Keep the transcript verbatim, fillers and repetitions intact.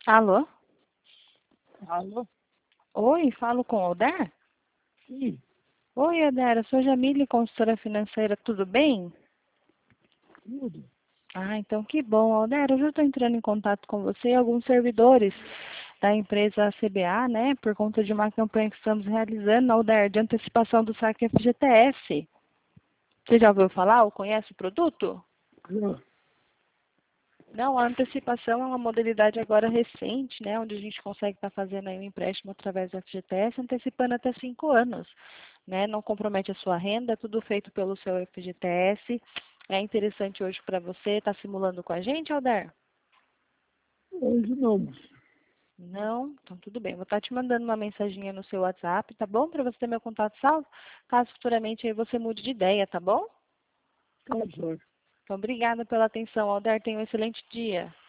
Alô? Alô? Oi, falo com o Alder? Sim, Oi, Alder, eu sou Jamile, consultora financeira, tudo bem? tudo. Ah, então que bom, Alder. Hoje eu estou entrando em contato com você e alguns servidores da empresa C B A, né, por conta de uma campanha que estamos realizando, Alder, de antecipação do saque F G T S. Você já ouviu falar ou conhece o produto? Alô? Não, a antecipação é uma modalidade agora recente, né, onde a gente consegue estar fazendo aí um empréstimo através do F G T S, antecipando até cinco anos, né, não compromete a sua renda, é tudo feito pelo seu F G T S. É interessante hoje para você, está simulando com a gente, Alder? Hoje não, moço. Não? Então tudo bem, vou estar te mandando uma mensaginha no seu WhatsApp, tá bom? Para você ter meu contato salvo, caso futuramente aí você mude de ideia, tá bom? Tá, Jorge. Então obrigada pela atenção, Alder, tenha um excelente dia.